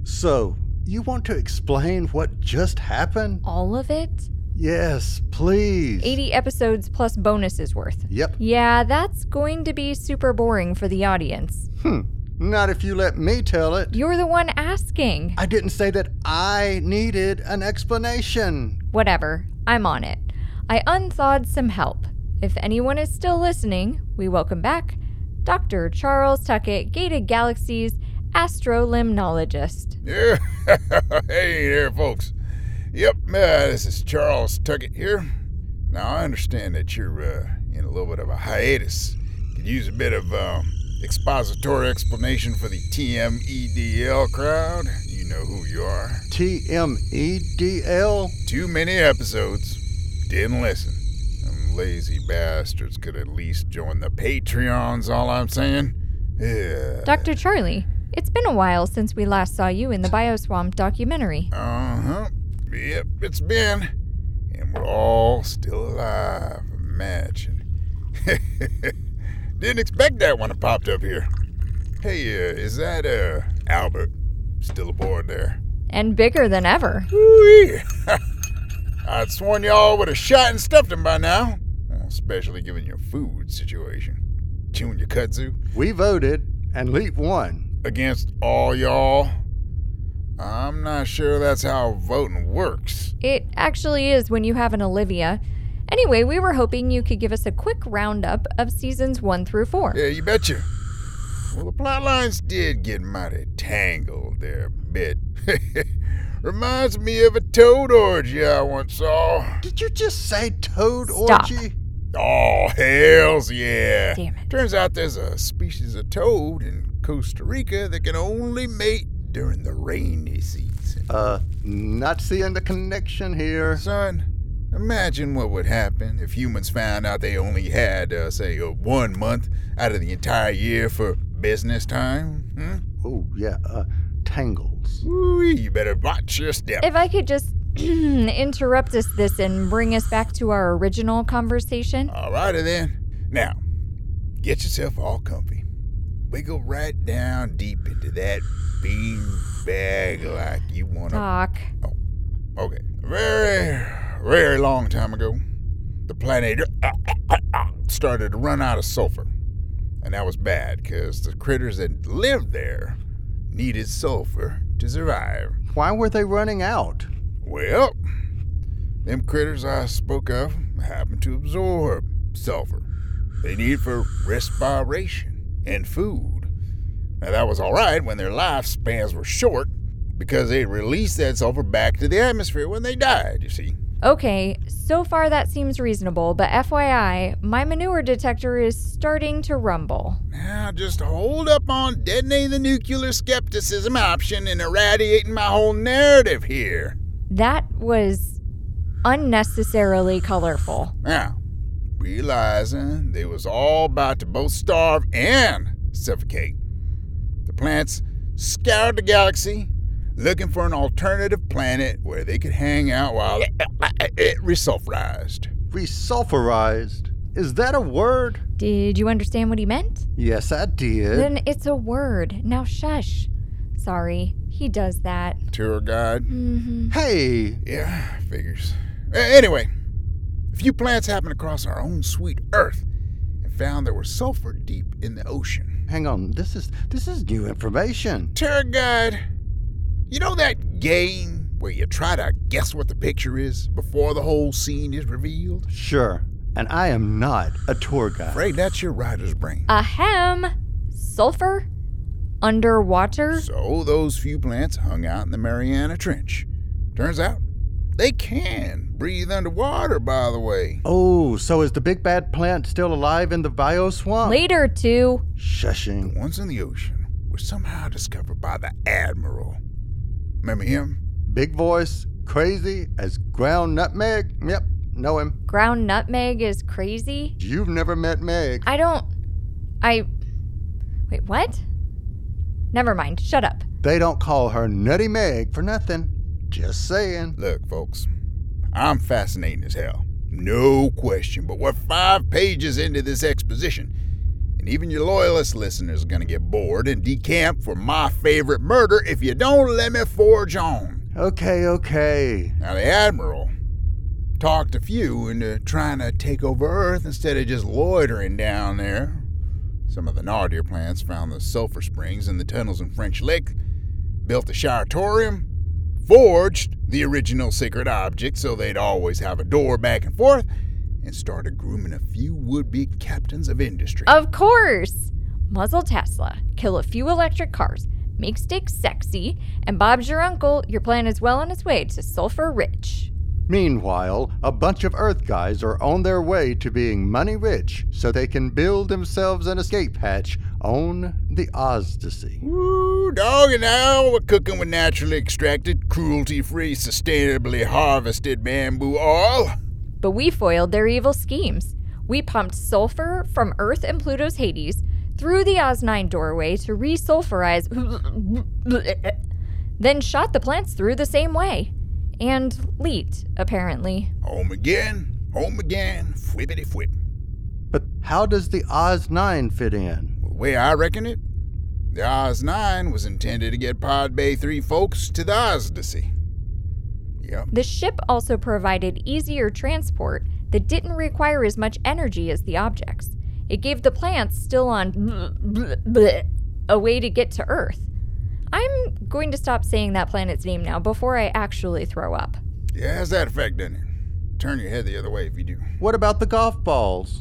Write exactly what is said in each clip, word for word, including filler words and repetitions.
So, you want to explain what just happened? All of it? Yes, please. eighty episodes plus bonuses worth. Yep. Yeah, that's going to be super boring for the audience. Hmm. Not if you let me tell it. You're the one asking. I didn't say that I needed an explanation. Whatever. I'm on it. I unthawed some help. If anyone is still listening, we welcome back Doctor Charles Tuckett, Gated Galaxies astrolimnologist. Yeah. Hey there, folks. Yep, uh, this is Charles Tuckett here. Now, I understand that you're uh, in a little bit of a hiatus. Could use a bit of um, expository explanation for the T M E D L crowd. You know who you are. T M E D L? Too many episodes. Didn't listen. Them lazy bastards could at least join the Patreons, all I'm saying. Yeah. Doctor Charlie, it's been a while since we last saw you in the Bioswamp documentary. Uh-huh. Yep, it's been. And we're all still alive. Imagine. Didn't expect that when it popped up here. Hey, uh, is that, uh, Albert still aboard there? And bigger than ever. Ooh-wee. I'd sworn y'all would have shot and stuffed him by now. Well, especially given your food situation. Chewing your kudzu. We voted, and Leap won. Against all y'all? I'm not sure that's how voting works. It actually is when you have an Olivia. Anyway, we were hoping you could give us a quick roundup of seasons one through four. Yeah, you betcha. Well, the plot lines did get mighty tangled there a bit. Reminds me of a toad orgy I once saw. Did you just say toad Stop. orgy? Oh, hells yeah. Damn it. Turns out there's a species of toad in Costa Rica that can only mate during the rainy season. Uh, not seeing the connection here. Son, imagine what would happen if humans found out they only had, uh, say, uh, one month out of the entire year for business time. Hmm? Oh, yeah, uh, tangles. Ooh, you better watch your step. If I could just interrupt us this and bring us back to our original conversation. Alrighty then. Now, get yourself all comfy. Wiggle right down deep into that bean bag like you want to. Doc. Oh, okay. Very, very long time ago, the planet started to run out of sulfur. And that was bad, because the critters that lived there needed sulfur to survive. Why were they running out? Well, them critters I spoke of happen to absorb sulfur. They need it for respiration and food. Now, that was all right when their lifespans were short, because they released that sulfur back to the atmosphere when they died, you see. Okay, so far that seems reasonable, but F Y I, my manure detector is starting to rumble. Now, just hold up on detonating the nuclear skepticism option and irradiating my whole narrative here. That was unnecessarily colorful. Now, realizing they was all about to both starve and suffocate, the plants scoured the galaxy looking for an alternative planet where they could hang out while it, it resulfurized. Resulfurized? Is that a word? Did you understand what he meant? Yes, I did. Then it's a word. Now shush. Sorry, he does that. Tour guide? Mm-hmm. Hey! Yeah, figures. Uh, anyway, a few plants happened across our own sweet Earth and found there was sulfur deep in the ocean. Hang on, this is this is new information. Tour guide, you know that game where you try to guess what the picture is before the whole scene is revealed? Sure, and I am not a tour guide. Afraid that's your writer's brain. Ahem. Sulfur? Underwater? So those few plants hung out in the Mariana Trench. Turns out they can breathe underwater, by the way. Oh, so is the big bad plant still alive in the bioswamp? Later, too. Shushing. The ones in the ocean were somehow discovered by the Admiral. Remember him? Big voice, crazy as ground nutmeg. Yep, know him. Ground nutmeg is crazy? You've never met Meg. I don't... I... Wait, what? Never mind. Shut up. They don't call her Nutty Meg for nothing. Just saying. Look, folks, I'm fascinating as hell. No question, but we're five pages into this exposition, and And even your loyalist listeners are going to get bored and decamp for my favorite murder if you don't let me forge on. Okay, okay. Now, the Admiral talked a few into trying to take over Earth instead of just loitering down there. Some of the naughtier plants found the sulfur springs in the tunnels in French Lick, built the Shiratorium, forged the original sacred object so they'd always have a door back and forth, and started grooming a few would-be captains of industry. Of course! Muzzle Tesla, kill a few electric cars, make steak sexy, and Bob's your uncle. Your plan is well on its way to Sulfur Rich. Meanwhile, a bunch of Earth guys are on their way to being money rich so they can build themselves an escape hatch on the Ozdasy. Woo, dog, and now we're cooking with naturally extracted, cruelty-free, sustainably harvested bamboo oil. But we foiled their evil schemes. We pumped sulfur from Earth and Pluto's Hades through the Oz nine doorway to resulfurize, then shot the plants through the same way. And leaked, apparently. Home again, home again, flippity-flip. But how does the Oz nine fit in? Well, the way I reckon it, the Oz nine was intended to get Pod Bay three folks to the Ozdasy. Yep. The ship also provided easier transport that didn't require as much energy as the objects. It gave the plants still on a way to get to Earth. I'm going to stop saying that planet's name now before I actually throw up. Yeah, has that effect, doesn't it? Turn your head the other way if you do. What about the golf balls?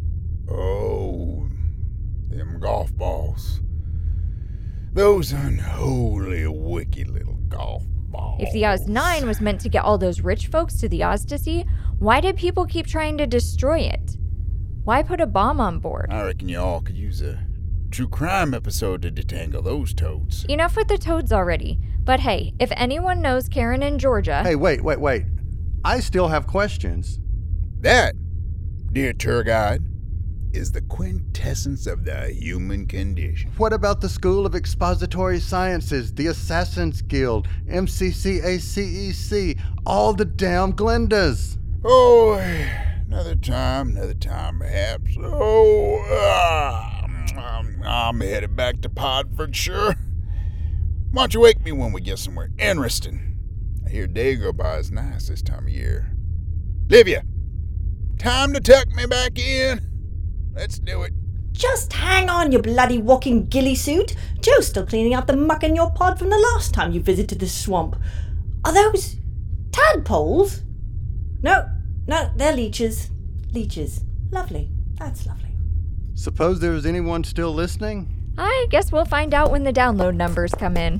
Oh, them golf balls. Those unholy, wicked little golf balls. If the Oz nine was meant to get all those rich folks to the Ozdasy, why did people keep trying to destroy it? Why put a bomb on board? I reckon you all could use a true crime episode to detangle those toads. Enough with the toads already. But hey, if anyone knows Karen in Georgia... Hey, wait, wait, wait. I still have questions. That, dear tour guide, is the quintessence of the human condition. What about the School of Expository Sciences, the Assassin's Guild, M C C A C E C, all the damn Glendas? Oh, another time, another time perhaps. Oh, ah. I'm, I'm headed back to Podfordshire. Why don't you wake me when we get somewhere interesting? I hear day go by is nice this time of year. Livia, time to tuck me back in. Let's do it. Just hang on, you bloody walking ghillie suit. Joe's still cleaning out the muck in your pod from the last time you visited this swamp. Are those tadpoles? No, no, they're leeches. Leeches. Lovely. That's lovely. Suppose there's anyone still listening? I guess we'll find out when the download numbers come in.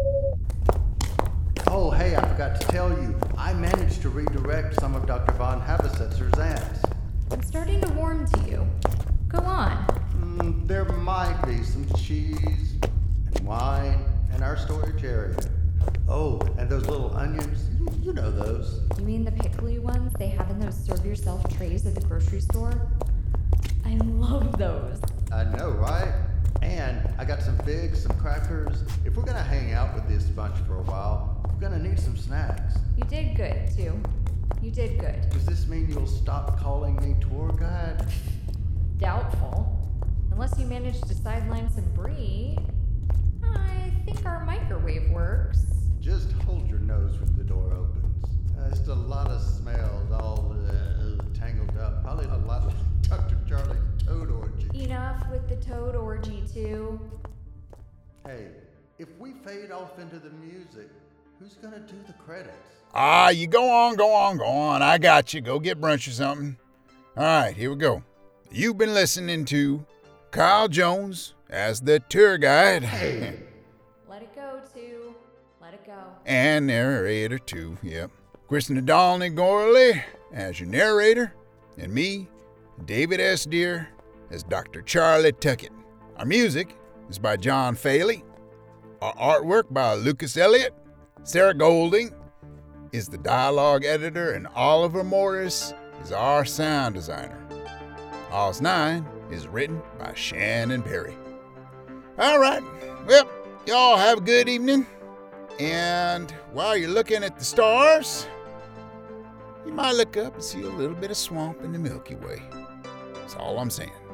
Oh, hey, I forgot to tell you. I managed to redirect some of Doctor Von Habisetzer's ads. I'm starting to warm to you. Go on. Mm, there might be some cheese and wine in our storage area. Oh, and those little onions. You, you know those. You mean the pickly ones they have in those serve-yourself trays at the grocery store? I love those. I know, right? And I got some figs, some crackers. If we're gonna hang out with this bunch for a while, we're gonna need some snacks. You did good, too. You did good. Does this mean you'll stop calling me tour guide? Doubtful. Unless you manage to sideline some brie. I think our microwave works. Just hold your nose when the door opens. Uh, just a lot of smells all uh, tangled up. Probably a lot of Doctor Charlie's toad orgy. Enough with the toad orgy, too. Hey, if we fade off into the music, who's gonna do the credits? Ah, you go on, go on, go on. I got you. Go get brunch or something. All right, here we go. You've been listening to Kyle Jones as the tour guide. Hey. Let it go, too. Let it go. And narrator, too, yep. Kristen Adalny Gorley as your narrator, and me, David S. Deere, as Doctor Charlie Tuckett. Our music is by John Faley. Our artwork by Lucas Elliott. Sarah Golding is the dialogue editor, and Oliver Morris is our sound designer. Oz nine is written by Shannon Perry. All right, well, y'all have a good evening. And while you're looking at the stars, you might look up and see a little bit of swamp in the Milky Way. That's all I'm saying.